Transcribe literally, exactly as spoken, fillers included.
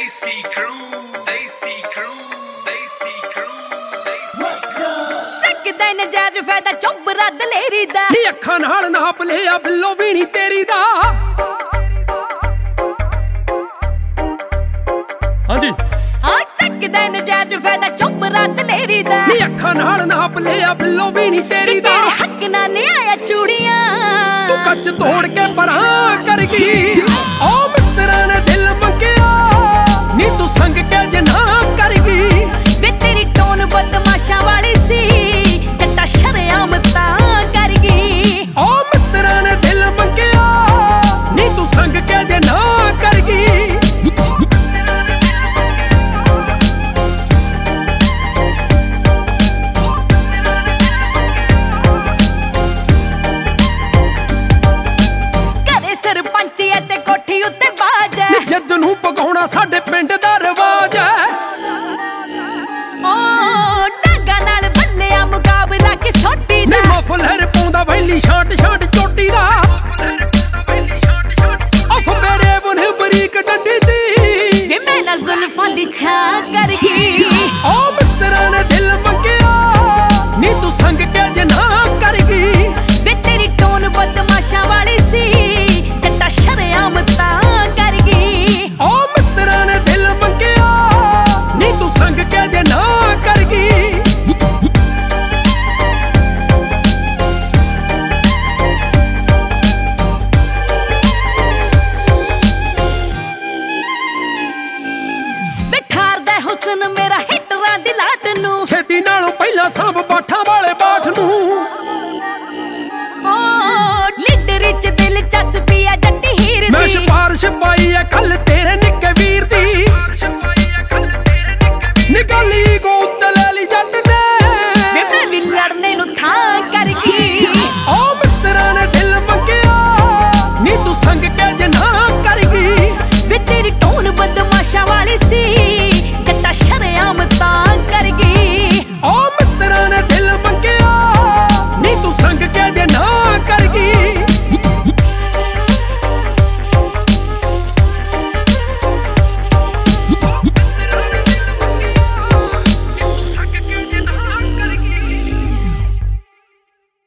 Desi crew, Desi crew, Desi crew, Desi ਚੱਕਦਾ ਨਜਾਇਜ਼ ਫਾਇਦਾ ਚੁੱਬਰਾ ਦਲੇਰੀ ਦਾ ਨੀ ਅੱਖਾਂ ਨਾਲ ਨਾਪ ਲਿਆ ਬਿੱਲੋ ਵੀ ਨੀ ਤੇਰੀ ਦਾ। ਹਾਂਜੀ ਆ ਚੱਕਦਾ ਨਜਾਇਜ਼ ਫਾਇਦਾ ਚੁੱਬਰਾ ਦਲੇਰੀ ਦਾ ਨੀ ਅੱਖਾਂ ਨਾਲ ਨਾਪ ਲਿਆ ਬਿੱਲੋ ਵੀ ਨੀ ਤੇਰੀ ਦਾ। ਤੇਰੇ ਹੱਕ ਨਾਲ ਲਿਆਇਆ ਚੂੜੀਆਂ ਤੂੰ ਕੱਚ ਤੋੜ ਕੇ ਪਰਾਂ ਕਰ ਗਈ। ਓ ਮਿੱਤਰਾਂ ਨੇ ਦਿਲ ਮੰਗਿਆ ਨੀ ਤੂੰ ਸੰਗ ਕੇ ਜਨਾ ਕਰ ਗਈ। ਵੇ ਤੇਰੀ ਟੋਨ ਬਦਮਾਸ਼ਾਂ ਵਾਲੀ ਸੀ ਜੱਟਾ ਸ਼ਰੇਆਮ ਤਾਂ ਕਰ ਗਈ। ਓ ਮਿੱਤਰਾਂ ਨੇ ਦਿਲ ਮੰਗਿਆ ਨੀ ਤੂੰ ਸੰਗ ਕੇ ਜਨਾ ਕਰ ਗਈ। ਸਰਪੰਚੀ ਤੇ ਕੋਠੀ ਉੱਤੇ ਬਾਜ ਹੈ ਜਿੱਦ ਨੂੰ ਪਕਾਉਣਾ ਸਾਡੇ ਪਿੰਡ ਦਾ ਰਿਵਾਜ ਹੈ। ਓ ਡਾਂਗਾ ਨਾਲ ਬੱਲਿਆ ਮੁਕਾਬਲਾ ਕਿ ਸੋਟੀ ਦਾ ਮਫਲਰ ਪਾਉਂਦਾ ਵੈਲੀ ਛਾਂਟ ਛਾਂਟ ਚੋਟੀ ਦਾ। ਅਫ ਮੇਰੇ ਬੁਨ ਬਰੀਕ ਡੰਡੀ ਦੀ ਵੇ ਮੈਂ ਨਾ ਜ਼ੁਲਫਾਂ ਦੀ ਛਾਂ ਕਰ ਗਈ। ਓ ਮਿੱਤਰਾਂ ਨੇ ਦਿਲ ਮੰਗਿਆ ਨੀ ਤੂੰ ਸੰਗ ਕੇ ਜਨਾ ਕਰ ਗਈ। ਵੇ ਤੇਰੀ ਟੋਨ ਬਦਮਾਸ਼ਾਂ ਵਾਲੀ ਸੀ ਜੱਟਾ ਸ਼ਰੇਆਮ ਤਾਂ ਕਰ ਗਈ। ਓ ਮਿੱਤਰਾਂ ਨੇ ਦਿਲ ਮੰਗਿਆ ਨੀ ਤੂੰ ਸੰਗ ਕੇ ਜਨਾ ਕਰ ਗਈ। ਵੇ ਠਾਰਦਾ ਹੁਸਨ ਮੇਰਾ ਹਿੱਟਰਾਂ ਦੀ ਲਾਟ ਨੂੰ ਛੇਤੀ ਨਾਲੋਂ ਪਹਿਲਾਂ ਸਾਂਭ ਬਾਠਾਂ ਵਾਲੇ ਬਾਠ ਨੂੰ। ਓ ਲੀਡਰ ਚ ਦਿਲ ਚਸ